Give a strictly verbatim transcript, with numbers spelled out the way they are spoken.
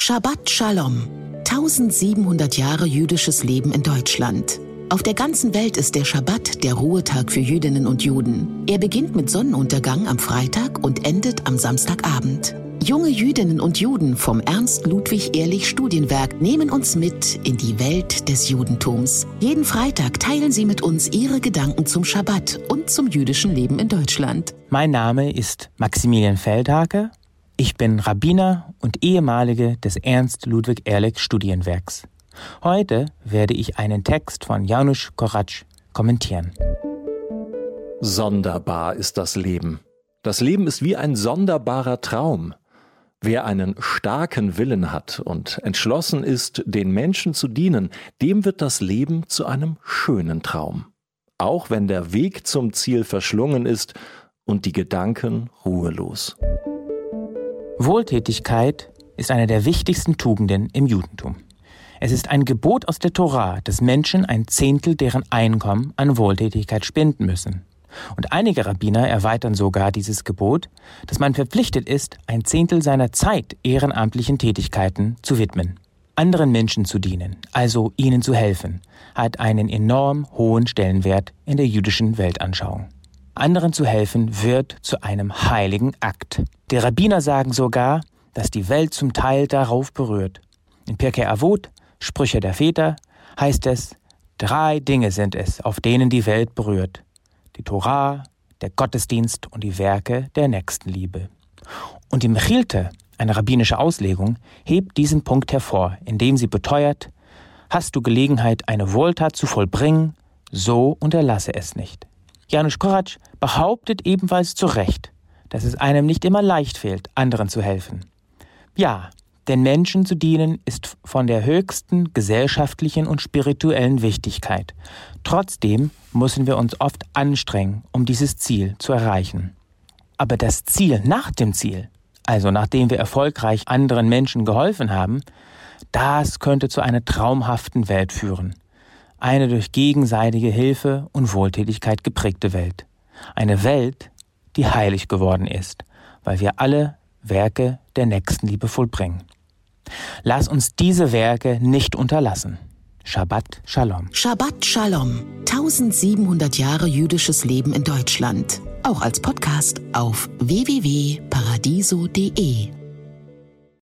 Shabbat Shalom. tausendsiebenhundert Jahre jüdisches Leben in Deutschland. Auf der ganzen Welt ist der Schabbat der Ruhetag für Jüdinnen und Juden. Er beginnt mit Sonnenuntergang am Freitag und endet am Samstagabend. Junge Jüdinnen und Juden vom Ernst-Ludwig-Ehrlich-Studienwerk nehmen uns mit in die Welt des Judentums. Jeden Freitag teilen sie mit uns ihre Gedanken zum Schabbat und zum jüdischen Leben in Deutschland. Mein Name ist Maximilian Feldhake. Ich bin Rabbiner und Ehemalige des Ernst-Ludwig-Ehrlich-Studienwerks. Heute werde ich einen Text von Janusz Koratsch kommentieren. Sonderbar ist das Leben. Das Leben ist wie ein sonderbarer Traum. Wer einen starken Willen hat und entschlossen ist, den Menschen zu dienen, dem wird das Leben zu einem schönen Traum. Auch wenn der Weg zum Ziel verschlungen ist und die Gedanken ruhelos. Wohltätigkeit ist eine der wichtigsten Tugenden im Judentum. Es ist ein Gebot aus der Tora, dass Menschen ein Zehntel deren Einkommen an Wohltätigkeit spenden müssen. Und einige Rabbiner erweitern sogar dieses Gebot, dass man verpflichtet ist, ein Zehntel seiner Zeit ehrenamtlichen Tätigkeiten zu widmen. Anderen Menschen zu dienen, also ihnen zu helfen, hat einen enorm hohen Stellenwert in der jüdischen Weltanschauung. Anderen zu helfen wird zu einem heiligen Akt. Die Rabbiner sagen sogar, dass die Welt zum Teil darauf berührt. In Pirkei Avot, Sprüche der Väter, heißt es, drei Dinge sind es, auf denen die Welt berührt. Die Tora, der Gottesdienst und die Werke der Nächstenliebe. Und die Mechilte, eine rabbinische Auslegung, hebt diesen Punkt hervor, indem sie beteuert, hast du Gelegenheit, eine Wohltat zu vollbringen, so unterlasse es nicht. Janusz Koratsch behauptet ebenfalls zu Recht, dass es einem nicht immer leicht fällt, anderen zu helfen. Ja, den Menschen zu dienen ist von der höchsten gesellschaftlichen und spirituellen Wichtigkeit. Trotzdem müssen wir uns oft anstrengen, um dieses Ziel zu erreichen. Aber das Ziel nach dem Ziel, also nachdem wir erfolgreich anderen Menschen geholfen haben, das könnte zu einer traumhaften Welt führen. Eine durch gegenseitige Hilfe und Wohltätigkeit geprägte Welt. Eine Welt, die heilig geworden ist, weil wir alle Werke der Nächstenliebe vollbringen. Lass uns diese Werke nicht unterlassen. Shabbat Shalom. Shabbat Shalom. tausendsiebenhundert Jahre jüdisches Leben in Deutschland. Auch als Podcast auf w w w punkt paradiso punkt d e.